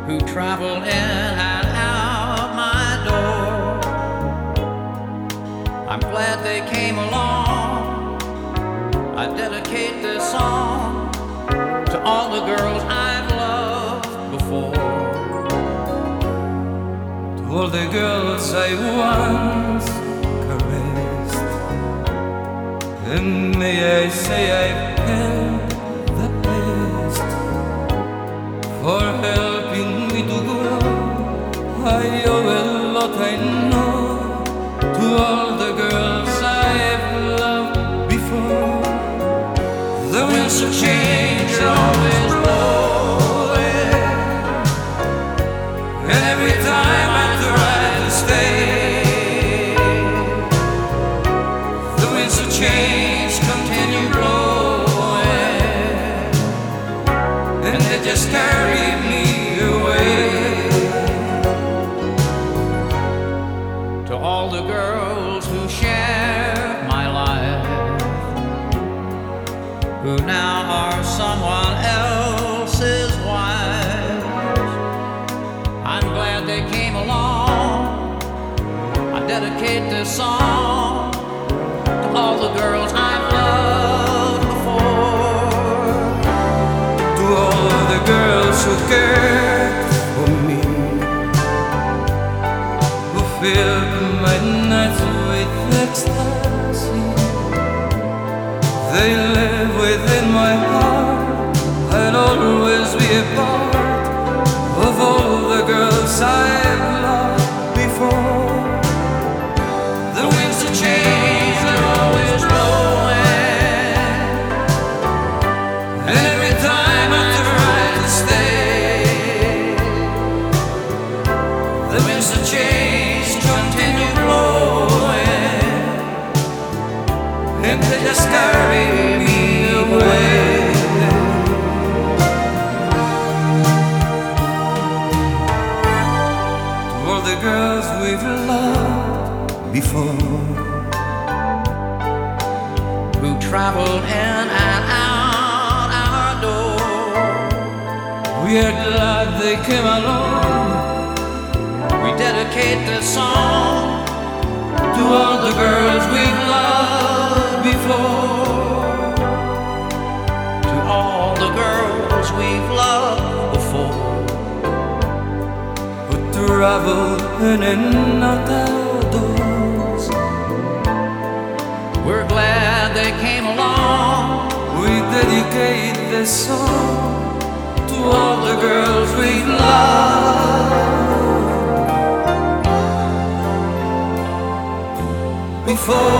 who travel in and out my door. I'm glad they came along. I dedicate this song to all the girls I've loved before. To all the girls I once caressed, and may I say I've had the best. For helping me to grow, I owe a lot, I know, to all the girls I've loved before. The winds of change are always blowing, and every time I try to stay, the winds of change continue blowing, and they just carry me away. to all the girls who shared my life, who now are someone else's wives. I'm glad they came along. I dedicate this song to all the girls I've loved before. To all the girls who cared for me, who filled my nights with ecstasy. They live within my heart. I'll always be a part of all the girls I've loved before. The winds of change are always blowing, And every time I try to stay, the winds of change continue blowing, and they just carry me away. To all the girls we've loved before, who traveled in and out our door. we are glad they came along. We dedicate this song To all the girls we've loved before, to all the girls we've loved before. who travel in and out our doors. We're glad they came along. We dedicate this song to all the girls we've loved before.